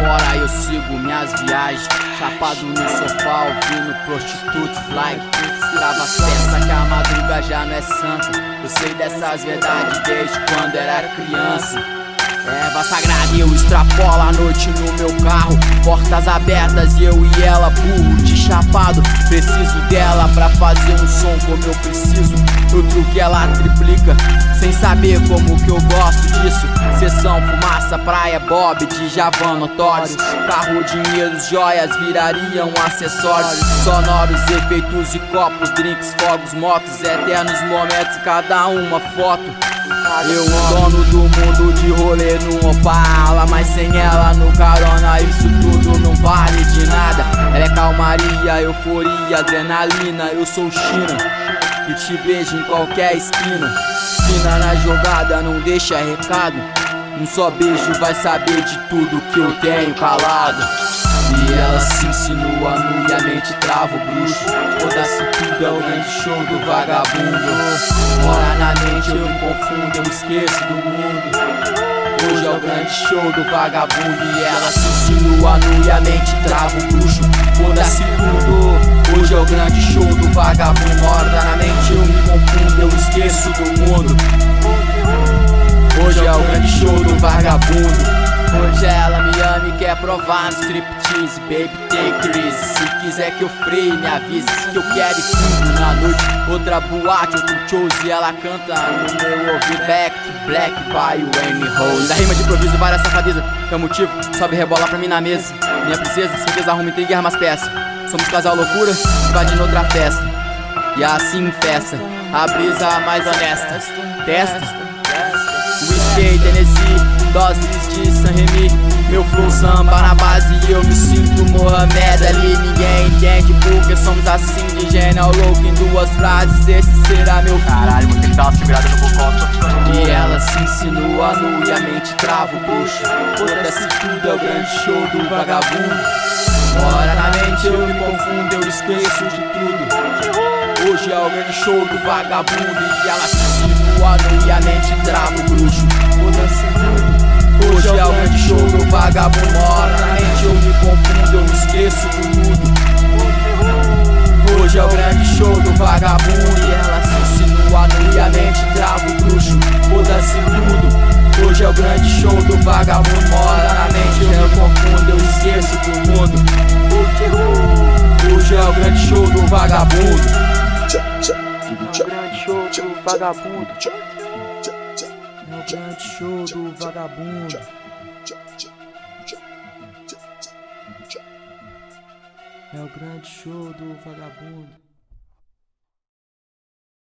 fora eu sigo minhas viagens, chapado no sofá, ouvindo prostitutos like escrava as peças que a madruga já não é santa. Eu sei dessas verdades desde quando era criança. Erva sagrada e eu extrapolo a noite no meu carro, portas abertas e eu e ela, burro de chapado. Preciso dela pra fazer um som como eu preciso. Eu truque, ela triplica, sem saber como que eu gosto disso. Sessão, fumaça, praia, bob, de Javan, notórios. Carro, dinheiro, joias virariam acessórios. Sonoros, efeitos e copos, drinks, fogos, motos, eternos momentos, cada uma foto. Eu, o dono do mundo, de rolê no Opala, mas sem ela no carona isso tudo não vale de nada. Ela é calmaria, euforia, adrenalina. Eu sou China, que te beijo em qualquer esquina. Fina na jogada, não deixa recado. Um só beijo vai saber de tudo que eu tenho calado. E ela se insinua nu e a mente trava o bruxo. Foda-se tudo, é o grande show do vagabundo. Mora na mente, eu me confundo, eu esqueço do mundo. Hoje é o grande show do vagabundo. E ela se insinua nu e a mente trava o bruxo. Foda-se tudo, hoje é o grande show do vagabundo. Mora na mente, eu me confundo, eu esqueço do mundo. Hoje é o grande show do vagabundo. Hoje ela me ama e quer provar no striptease. Baby, take it easy. Se quiser que eu freie, me avise. Que eu quero tudo na noite. Outra boate, outro shows e ela canta no meu ouvido. Back to black by Wayne Rose. Da rima de improviso, várias safadezas. Que é o motivo, sobe e rebola pra mim na mesa. Minha princesa, certeza arruma intriga e arma as peças. Somos casal loucura, invadindo outra festa. E assim festa, a brisa mais honesta. Testa Whiskey, Tennessee, doses de San Remi. Meu flow samba na base e eu me sinto Mohamed Ali. Ninguém entende porque somos assim de genial louco em duas frases. Esse será meu caralho, vou ter que dar uma segurada no bocó. E ela se insinua nu e a mente trava o bucho. Foda-se tudo, é o grande show do vagabundo. Mora na mente, eu me confundo, eu esqueço de tudo. Hoje é o grande show do vagabundo. E ela se insinua nu e a mente trava o bruxo. Foda-se tudo, hoje é o grande show do vagabundo. Mora na mente, eu me confundo, eu me esqueço do mundo. Hoje é o grande show do vagabundo. E ela se insinua nu e a mente trava o bruxo. Foda-se tudo, hoje é o grande show do vagabundo. Mora na mente, eu me confundo, eu esqueço do mundo. Hoje é o grande show do vagabundo. É o grande show do vagabundo. É o grande show do vagabundo. É o grande show do vagabundo.